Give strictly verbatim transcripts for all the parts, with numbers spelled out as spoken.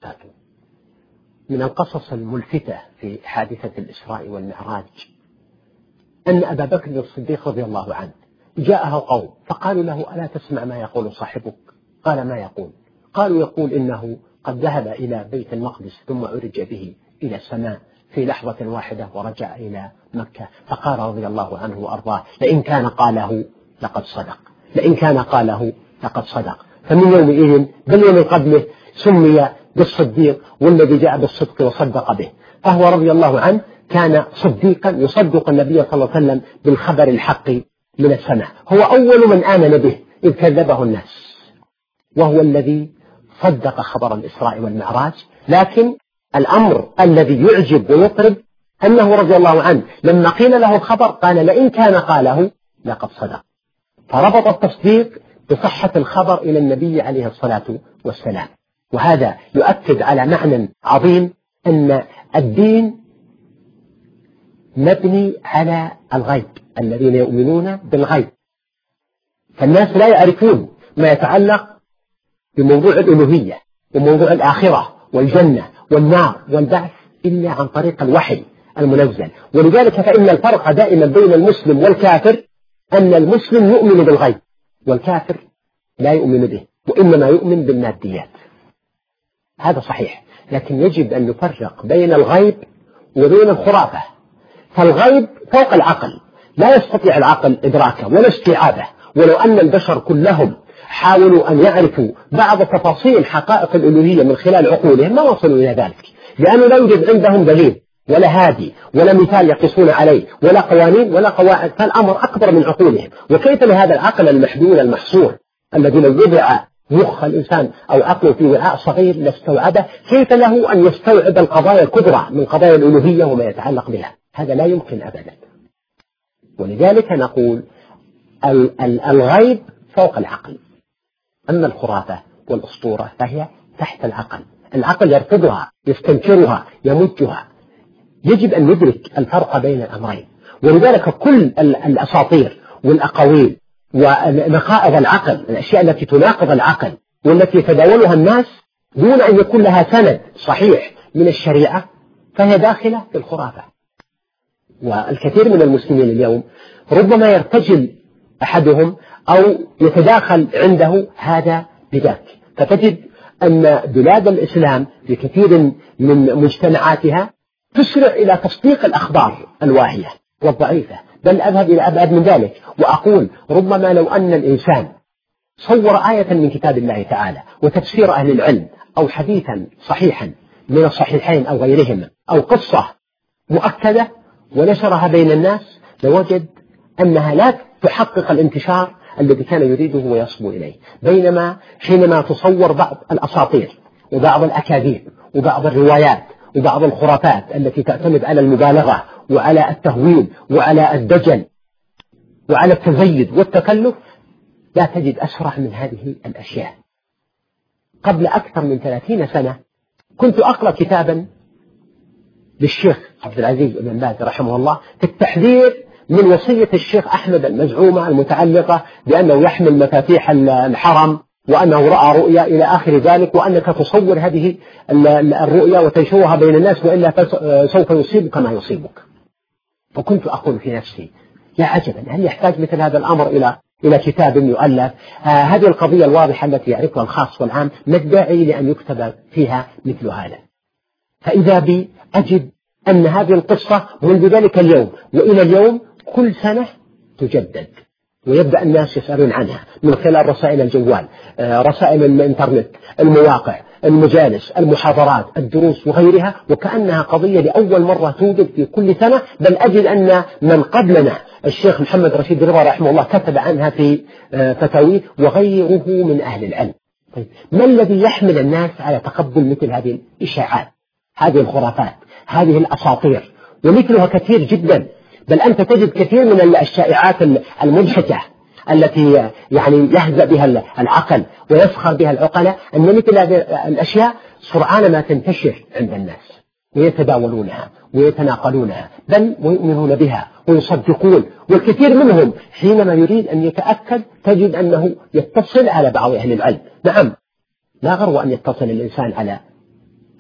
من القصص الملفتة في حادثة الإسراء والمعراج أن أبا بكر الصديق رضي الله عنه جاءه قوم فقالوا له: ألا تسمع ما يقول صاحبك؟ قال: ما يقول؟ قالوا: يقول إنه قد ذهب إلى بيت المقدس ثم عرج به إلى السماء في لحظة واحدة ورجع إلى مكة. فقال رضي الله عنه وأرضاه: لئن كان قاله لقد صدق، لئن كان قاله لقد صدق. فمن يومئذ بل يوم قبله سمي بالصديق، والذي جاء بالصدق وصدق به. فهو رضي الله عنه كان صديقا يصدق النبي صلى الله عليه وسلم بالخبر الحق من السماء. هو أول من آمن به إذ كذبه الناس، وهو الذي صدق خبر الإسراء والمعراج. لكن الأمر الذي يعجب ويطرب أنه رضي الله عنه لما قيل له الخبر قال: لئن كان قاله لقد صدق. فربط التصديق بصحة الخبر إلى النبي عليه الصلاة والسلام. وهذا يؤكد على معنى عظيم، أن الدين مبني على الغيب، الذين يؤمنون بالغيب. فالناس لا يعرفون ما يتعلق بموضوع الألوهية وموضوع الآخرة والجنة والنار والبعث إلا عن طريق الوحي المنزل. ولذلك فإن الفرق دائما بين المسلم والكافر أن المسلم يؤمن بالغيب والكافر لا يؤمن به، وإنما يؤمن بالماديات. هذا صحيح، لكن يجب أن نفرق بين الغيب وبين الخرافة. فالغيب فوق العقل، لا يستطيع العقل إدراكه ولا استيعابه. ولو أن البشر كلهم حاولوا أن يعرفوا بعض تفاصيل حقائق الألوهية من خلال عقولهم ما وصلوا إلى ذلك، لأنه لا يوجد عندهم دليل ولا هادي ولا مثال يقيسون عليه ولا قوانين ولا قواعد. فالأمر أكبر من عقولهم. وكيف لهذا العقل المحدود المحصور الذي لو وضع مخ الإنسان أو عقله في وعاء صغير لاستوعبه، كيف له أن يستوعب القضايا الكبرى من قضايا الألوهية وما يتعلق بها؟ هذا لا يمكن أبدا. ولذلك نقول الغيب فوق العقل، أما الخرافة والأسطورة فهي تحت العقل. العقل يرفضها، يستنكرها، يمجها. يجب أن ندرك الفرق بين الأمرين. ولذلك كل الأساطير والأقاويل ونقائض العقل، الأشياء التي تناقض العقل والتي يتداولها الناس دون أن يكون لها سند صحيح من الشريعة، فهي داخلة في الخرافة. والكثير من المسلمين اليوم ربما يرتجل أحدهم أو يتداخل عنده هذا بذاك، فتجد أن بلاد الإسلام في كثير من مجتمعاتها تسرع إلى تصديق الأخبار الواهية والضعيفة، بل أذهب إلى أبعد من ذلك وأقول ربما لو أن الإنسان صور آية من كتاب الله تعالى وتفسير أهل العلم أو حديثا صحيحا من الصحيحين أو غيرهما أو قصة مؤكدة ونشرها بين الناس، لوجد أنها لا تحقق الانتشار الذي كان يريده ويصبو إليه. بينما حينما تصور بعض الأساطير وبعض الأكاذيب وبعض الروايات وبعض الخرافات التي تعتمد على المبالغة وعلى التهويل وعلى الدجل وعلى التزيد والتكلف، لا تجد أسرع من هذه الأشياء. قبل أكثر من ثلاثين سنة كنت أقرأ كتابا للشيخ عبد العزيز بن باز رحمه الله في التحذير من وصية الشيخ أحمد المزعومة المتعلقة بأنه يحمل مفاتيح الحرم وأنه رأى رؤيا إلى آخر ذلك، وأنك تصور هذه الرؤيا وتنشرها بين الناس وإلا سوف يصيبك ما يصيبك. فكنت أقول في نفسي يا عجبا، هل يحتاج مثل هذا الأمر إلى إلى كتاب يؤلف؟ آه هذه القضية الواضحة التي يعرفها الخاص والعام، ما الداعي لأن يكتب فيها مثل هذا؟ فإذا بي أجد أن هذه القصة منذ ذلك اليوم وإلى اليوم كل سنة تجدد، ويبدأ الناس يسألون عنها من خلال رسائل الجوال، رسائل الإنترنت، المواقع، المجالس، المحاضرات، الدروس وغيرها، وكأنها قضية لأول مرة توجد في كل سنة. بل أجد أن من قبلنا الشيخ محمد رشيد رضا رحمه الله كتب عنها في فتاويه وغيره من أهل العلم. طيب، ما الذي يحمل الناس على تقبل مثل هذه الإشاعات، هذه الخرافات، هذه الأساطير؟ ومثلها كثير جدا، بل أنت تجد كثير من الشائعات المضحكة التي يعني يهزأ بها العقل ويفخر بها العقلاء، أن مثل هذه الأشياء سرعان ما تنتشر عند الناس ويتداولونها ويتناقلونها، بل ويؤمنون بها ويصدقون. والكثير منهم حينما يريد أن يتأكد تجد أنه يتصل على بعض أهل العلم. نعم، لا غرو أن يتصل الإنسان على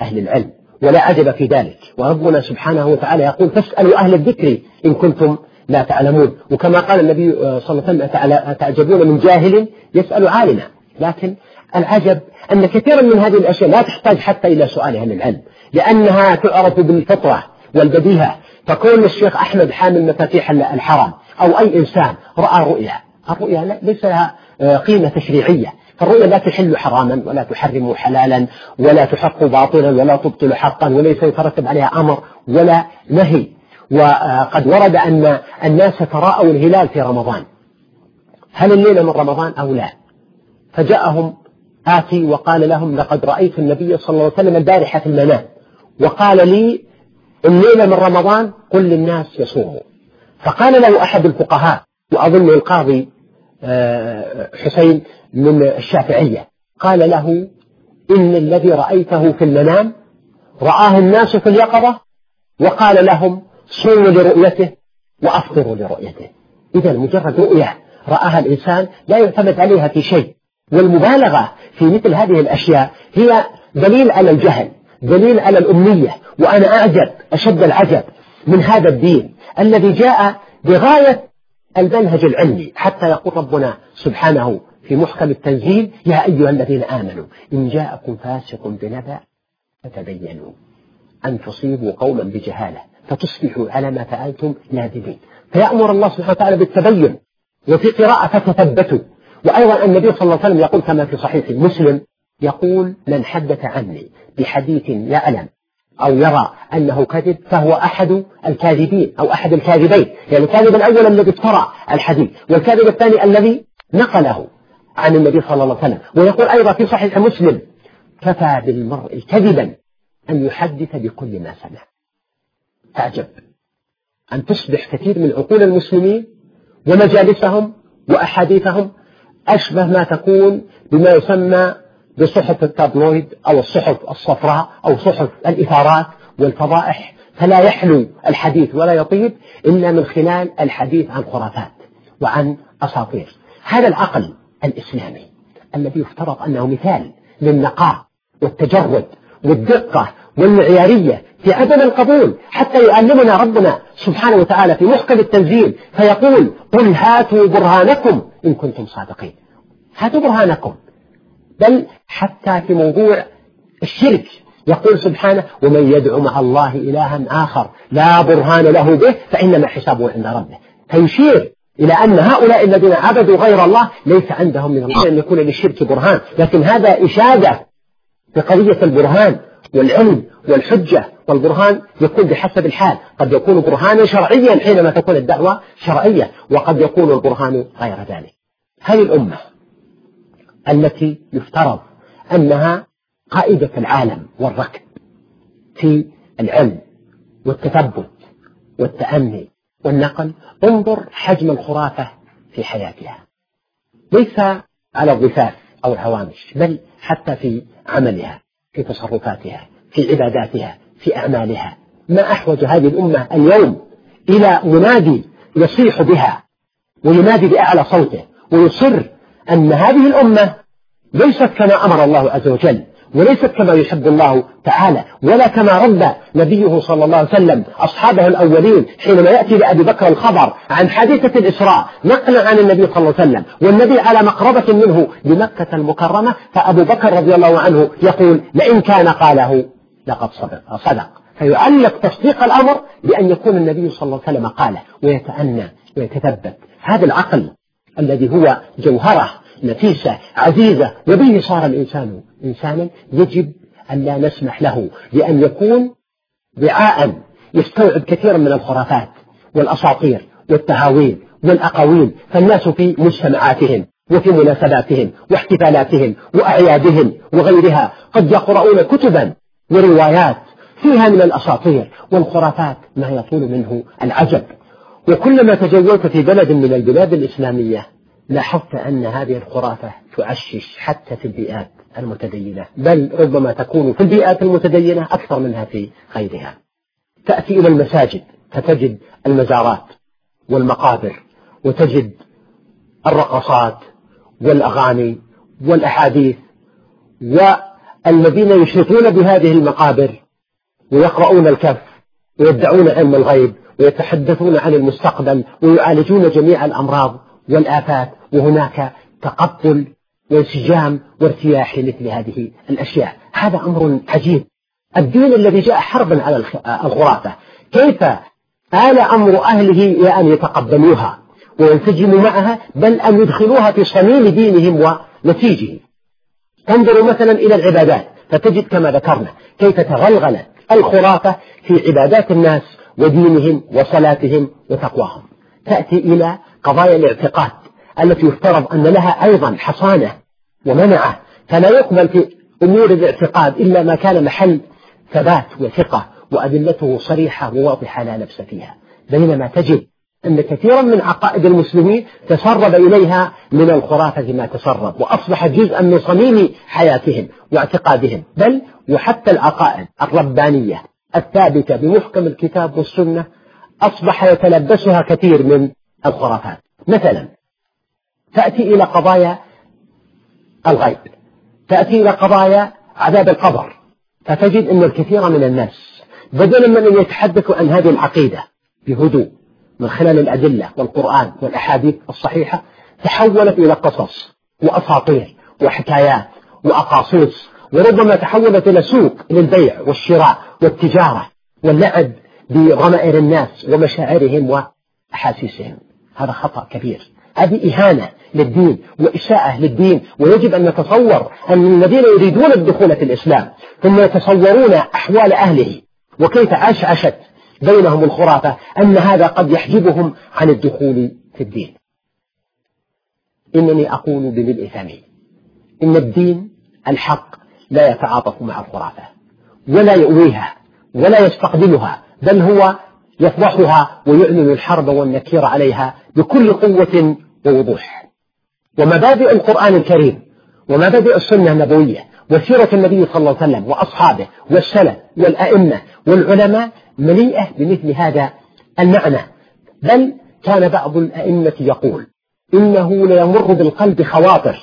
أهل العلم، ولا عجب في ذلك. وربنا سبحانه وتعالى يقول فاسألوا أهل الذكر إن كنتم لا تعلمون. وكما قال النبي صلى الله عليه وسلم تعجبون من جاهل يسأل عالما. لكن العجب أن كثيرا من هذه الأشياء لا تحتاج حتى إلى سؤال أهل العلم، لأنها تعرف بالفطرة والبديهة. فكون الشيخ أحمد حامل مفاتيح الحرم أو أي إنسان رأى رؤيا، الرؤيا ليس لها قيمة تشريعية، فالرؤيا لا تحل حراما ولا تحرم حلالا ولا تحق باطلا ولا تبطل حقا وليس يترتب عليها أمر ولا نهي. وقد ورد أن الناس تراءوا الهلال في رمضان، هل الليلة من رمضان أو لا؟ فجاءهم آتي وقال لهم لقد رأيت النبي صلى الله عليه وسلم البارحة في المنام وقال لي الليلة من رمضان قل للناس يصوموا. فقال له أحد الفقهاء وأظن القاضي حسين من الشافعية، قال له إن الذي رأيته في المنام رآه الناس في اليقظة وقال لهم صوموا لرؤيته وأفطروا لرؤيته. إذا مجرد رؤية رآها الإنسان لا يعتمد عليها في شيء. والمبالغة في مثل هذه الأشياء هي دليل على الجهل، دليل على الأمية. وأنا أعجب أشد العجب من هذا الدين الذي جاء بغاية المنهج العلمي، حتى يقول ربنا سبحانه في محكم التنزيل يا أيها الذين آمنوا إن جاءكم فاسق بنبأ فتبينوا أن تصيبوا قوما بجهالة فتصبحوا على ما فعلتم نادمين. فيأمر الله سبحانه وتعالى بالتبين. وفي قراءة فتثبتوا. وأيضا النبي صلى الله عليه وسلم يقول كما في صحيح مسلم يقول من حدث عني بحديث يعلم أو يرى أنه كذب فهو أحد الكاذبين أو أحد الكاذبين. يعني الكاذب الأول الذي افترى الحديث، والكاذب الثاني الذي نقله عن النبي صلى الله عليه وسلم. ويقول أيضا في صحيح مسلم كفى بالمرء كذبا أن يحدث بكل ما سمع. تعجب أن تصبح كثير من عقول المسلمين ومجالسهم وأحاديثهم أشبه ما تكون بما يسمى بصحف التابلويد أو الصحف الصفراء أو صحف الإثارات والفضائح، فلا يحلو الحديث ولا يطيب إلا من خلال الحديث عن خرافات وعن أساطير. هذا العقل الإسلامي الذي يفترض أنه مثال للنقاء والتجرد والدقة والمعيارية في عدم القبول، حتى يعلمنا ربنا سبحانه وتعالى في محكم التنزيل فيقول قل هاتوا برهانكم إن كنتم صادقين. هاتوا برهانكم. بل حتى في موضوع الشرك يقول سبحانه ومن يدعو مع الله إلها آخر لا برهان له به فإنما حسابه عند ربه. فيشير إلى أن هؤلاء الذين عبدوا غير الله ليس عندهم من الله أن يكون للشرك برهان، لكن هذا إشادة بقضية البرهان والعلم والحجة. والبرهان يكون بحسب الحال، قد يكون برهانا شرعيا حينما تكون الدعوة شرعية، وقد يكون البرهان غير ذلك. هذه الأمة التي يفترض أنها قائدة العالم والركب في العلم والتثبت والتأمل والنقل، انظر حجم الخرافة في حياتها، ليس على الضفاف أو الهوامش، بل حتى في عملها، في تصرفاتها، في عباداتها، في أعمالها. ما أحوج هذه الأمة اليوم إلى منادي يصيح بها وينادي بأعلى صوته ويصر أن هذه الأمة ليست كما أمر الله عز وجل، وليست كما يحب الله تعالى، ولا كما ربى نبيه صلى الله عليه وسلم أصحابه الأولين حينما يأتي لأبي بكر الخبر عن حادثة الإسراء نقلا عن النبي صلى الله عليه وسلم والنبي على مقربة منه بمكة المكرمة، فأبو بكر رضي الله عنه يقول لئن كان قاله لقد صدق, صدق. فيعلق تصديق الأمر بأن يكون النبي صلى الله عليه وسلم قاله، ويتأنى ويتثبت. هذا العقل الذي هو جوهرة نفيسة عزيزة وبه صار الإنسان إنسانا يجب أن لا نسمح له لأن يكون وعاء يستوعب كثيرا من الخرافات والأساطير والتهاويل والأقاويل. فالناس في مجتمعاتهم وفي مناسباتهم واحتفالاتهم وأعيادهم وغيرها قد يقرؤون كتبا وروايات فيها من الأساطير والخرافات ما يطول منه العجب. وكلما تجولت في بلد من البلاد الإسلامية لاحظت أن هذه الخرافة تعشش حتى في البيئات المتدينة، بل ربما تكون في البيئات المتدينة أكثر منها في غيرها. تأتي إلى المساجد فتجد المزارات والمقابر، وتجد الرقصات والأغاني والأحاديث الذين يشركون بهذه المقابر ويقرؤون الكهف ويدعون علم الغيب ويتحدثون عن المستقبل ويعالجون جميع الأمراض والآفات، وهناك تقبل وانسجام وارتياح لمثل هذه الأشياء. هذا أمر عجيب. الدين الذي جاء حربا على الخرافة، كيف آل أمر أهله إلى أن يتقبلوها وينسجموا معها، بل أن يدخلوها في صميم دينهم ونسيجه. تنظر مثلا إلى العبادات فتجد كما ذكرنا كيف تغلغلت الخرافة في عبادات الناس ودينهم وصلاتهم وتقواهم. تأتي إلى قضايا الاعتقاد التي يفترض أن لها أيضا حصانة ومنعة، فلا يقبل في أمور الاعتقاد إلا ما كان محل ثبات وثقة وأدلته صريحة وواضحة لا لبس فيها، بينما تجد أن كثيرا من عقائد المسلمين تسرب إليها من الخرافة ما تسرب، وأصبح جزءا من صميم حياتهم واعتقادهم، بل وحتى العقائد الربانية الثابتة بمحكم الكتاب والسنة أصبح يتلبسها كثير من الخرافات. مثلا تأتي إلى قضايا الغيب، تأتي إلى قضايا عذاب القبر، فتجد أن الكثير من الناس بدلا من أن يتحدثوا عن هذه العقيدة بهدوء من خلال الأدلة والقرآن والأحاديث الصحيحة، تحولت إلى قصص وأساطير وحكايات وأقاصيص، وربما تحولت إلى سوق للبيع والشراء والتجارة واللعب بضمائر الناس ومشاعرهم وأحاسيسهم. هذا خطأ كبير، هذه إهانة للدين وإساءة للدين. ويجب أن نتصور أن الذين يريدون الدخول في الإسلام ثم يتصورون أحوال أهله وكيف عشعشت بينهم الخرافة، أن هذا قد يحجبهم عن الدخول في الدين. إنني أقول بملء فمي إن الدين الحق لا يتعاطف مع الخرافة ولا يؤويها ولا يستقبلها، بل هو يفضحها ويعلن الحرب والنكير عليها بكل قوة ووضوح. ومبادئ القرآن الكريم ومبادئ السنة النبوية وسيرة النبي صلى الله عليه وسلم وأصحابه والسلف والأئمة والعلماء مليئة بمثل هذا المعنى، بل كان بعض الأئمة يقول إنه ليمر بالقلب خواطر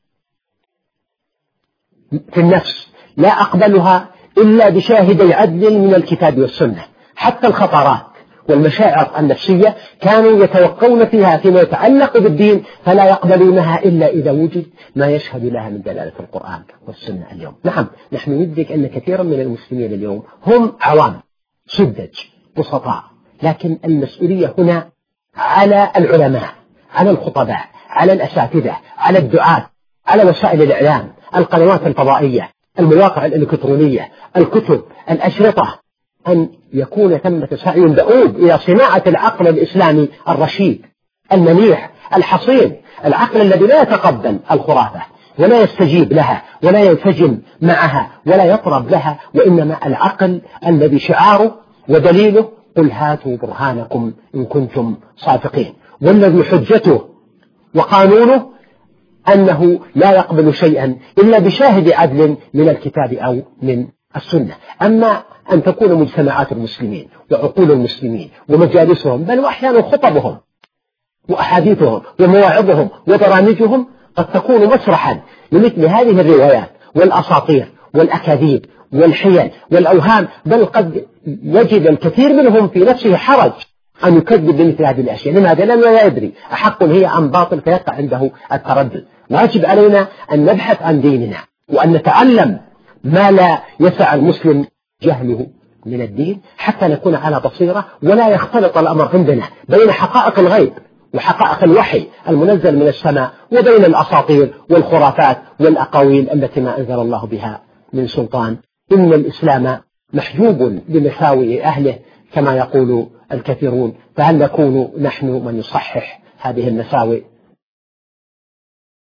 في النفس لا أقبلها إلا بشاهدي عدل من الكتاب والسنة. حتى الخطرات والمشاعر النفسية كانوا يتوقون فيها فيما يتعلق بالدين، فلا يقبلونها إلا إذا وجد ما يشهد لها من دلالة القرآن والسنة. اليوم نعم نحن ندرك أن كثيرا من المسلمين اليوم هم عوام سذج بسطاء، لكن المسؤولية هنا على العلماء، على الخطباء، على الأساتذة، على الدعاة، على وسائل الإعلام، القنوات الفضائية، المواقع الإلكترونية، الكتب، الأشرطة، أن يكون ثمة سعي دؤوب إلى صناعة العقل الإسلامي الرشيد المنيع الحصين، العقل الذي لا يتقبل الخرافة ولا يستجيب لها ولا ينسجم معها ولا يطرب لها، وإنما العقل الذي شعاره ودليله قل هاتوا برهانكم إن كنتم صادقين، والذي حجته وقانونه أنه لا يقبل شيئا إلا بشاهد عدل من الكتاب أو من السنة. أما أن تكون مجتمعات المسلمين وعقول المسلمين ومجالسهم بل وأحيانا خطبهم وأحاديثهم ومواعظهم وبرامجهم قد تكون مسرحا لمثل هذه الروايات والأساطير والأكاذيب والحيل والأوهام، بل قد يجد الكثير منهم في نفسه حرج أن يكذب بمثل هذه الأشياء. لماذا؟ لأنه لا يدري أحق هي أم باطل، فيقع عنده التردد. واجب علينا أن نبحث عن ديننا وأن نتعلم ما لا يسع المسلم جهله من الدين حتى نكون على بصيرة، ولا يختلط الأمر عندنا بين حقائق الغيب وحقائق الوحي المنزل من السماء وبين الأساطير والخرافات والأقاويل التي ما أنزل الله بها من سلطان. إن الإسلام محجوب بمساوئ أهله كما يقول الكثيرون، فهل نكون نحن من يصحح هذه المساوئ